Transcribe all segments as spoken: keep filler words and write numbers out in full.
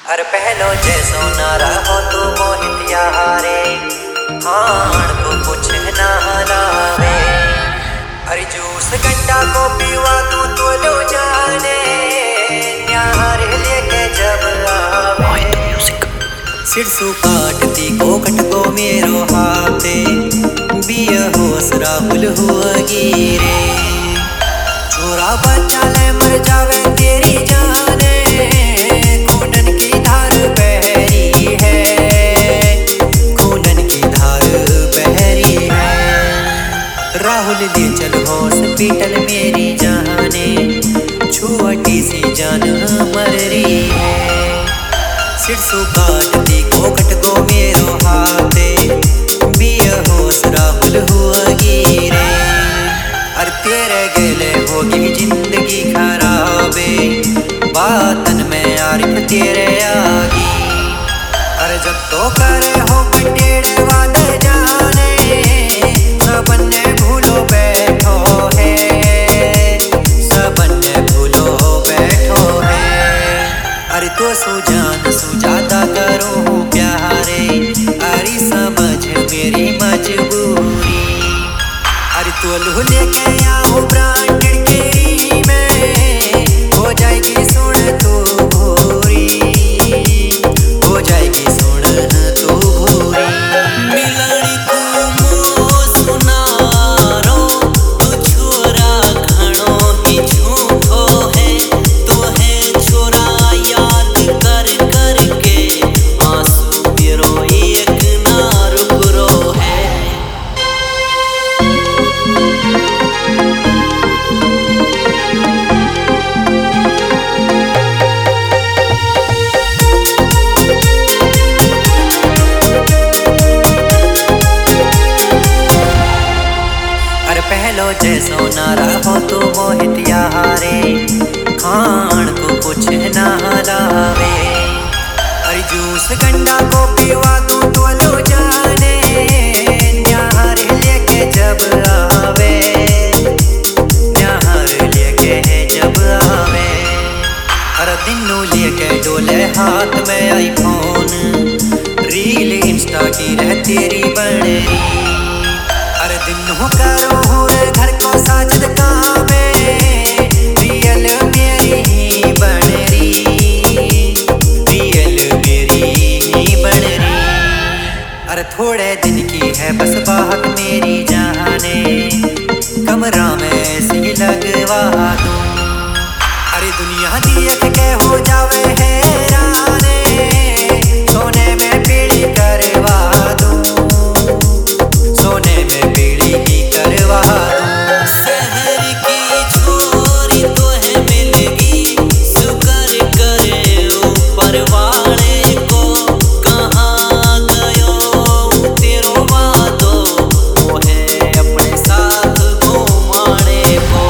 अरे पहलो जैसो ना रहो तू मोहित यारे, खान को कुछ ना हलावे। अरे जूस गंडा को पीवा तू तो लो जाने, न्यार लेके जब आवे। सिरसु काटती को कटको मेरो हाथे, बिया होस राहुल हुआ गिरे। छोरा बच्चा ले मर जावे तेरी जाने, खूनन की धार बहरी है, खूनन की धार बहरी है। राहुल ले चल हॉस्पिटल मेरी जाने, छुअटी सी जान मर रही है। सिरसु काटती को कटको मेरो हाथे, बिया होस राहुल हुआ गिरे। अरे तेरे गले होगी जिंदगी खराबे, बातन में आरिफ तेरे आगी। अरे जब तो करे हो टेढ़े वादे जाने, सबने भूलो बैठो है, सबने भूलो बैठो है। अरे तो सुजान सुजाता करो प्यारे, अरे समझ मेरी मजबूरी। अरे तो लेके आओ ब्रांडेड केरी में, हो जाएगी सुन तू भूरी, हो जाएगी सुन तू भूरी। मिलनी को मो सुनारो, तू छोरा घणो ही झूठो है, तो है छोरा याद कर कर के, आंसू मेरो एक ना रुक रो है। पहलो जैसो ना रहो तू मोहित यारे, खान को कुछ ना हलावे। अरे जूस गंडा को पीवा तू तो लो जाने, न्यार लेके जब आवे, न्यार लेके जब आवे। हर दिनों लेके डोले हाथ में आईफोन, रील इंस्टा की रह तेरी बड़ी। अरे दिन हो करो हो घर को साजद कामे, रियल मेरी ही बन रही, रियल मेरी ही बन रही। अरे थोड़े दिन की है बस बात मेरी जाने, कमरा में सी लगवा दूं। अरे दुनिया देख के हो जावे हैराने, सोने में पीड़ी करवा दूं, सोने में पीड़ी ही करवा दूं। शहर की छोरी तो है मिलगी, शुक्र करे ऊपर वाले को, कहाँ गयो तेरो वादो, वो है अपने साथ घुमाने को।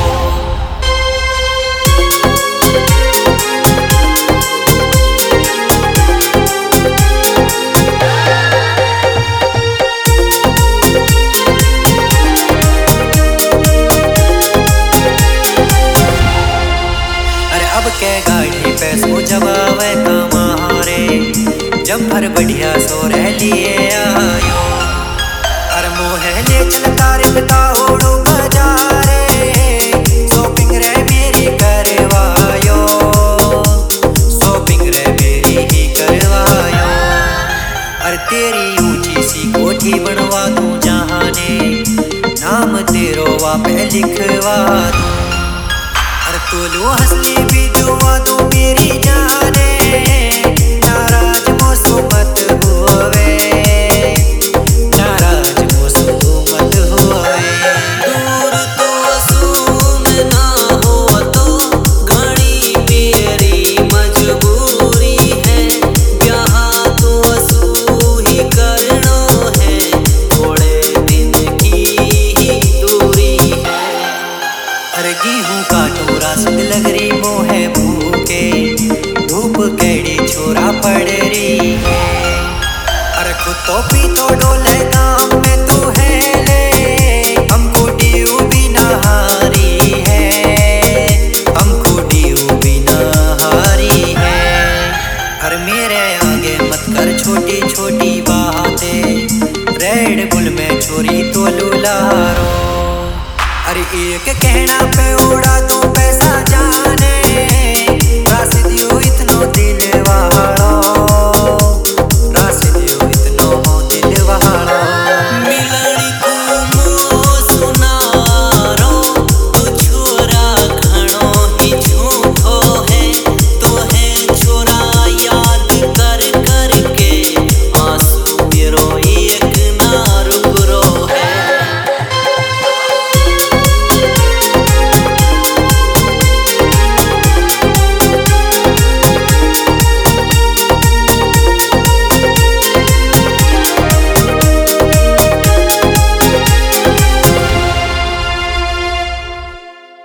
के गाड़ी पे सो जबावे कमारे, जम्फर बढ़िया सो रह लिए आयो। अरे मोहे ले चल तारे बताओ बाजारे, शॉपिंग रे मेरी करवायो, शॉपिंग रे मेरी ही करवायो। अरे तेरी ऊंची सी कोठी बनवा दूं जहाने, नाम तेरो वापे लिखवा दूं। अरे तो लो हंसली भी दुआ दो मेरी जाने, नाराज मोसो मत होवे, नाराज मोसो मत होवे। दूर तो सुन ना हो तो घड़ी मेरी मजबूरी है, यहाँ तो असू ही करनो है, थोड़े दिन की ही दूरी है। अरे गेहूं का टोरा सुध लग रही मोहे भूखे, धूप केड़ी छोरा पड़ रही है। अरे खुद तो पी तो डोले काम में तू है ले, हमको ड्यू भी नहारी है, हमको ड्यू भी नहारी है। अरे मेरे मेरे आगे मत कर छोटी छोटी बातें। रेड बुल में छोरी तो लुलारो, अरे एक कहना पे उड़ा दूं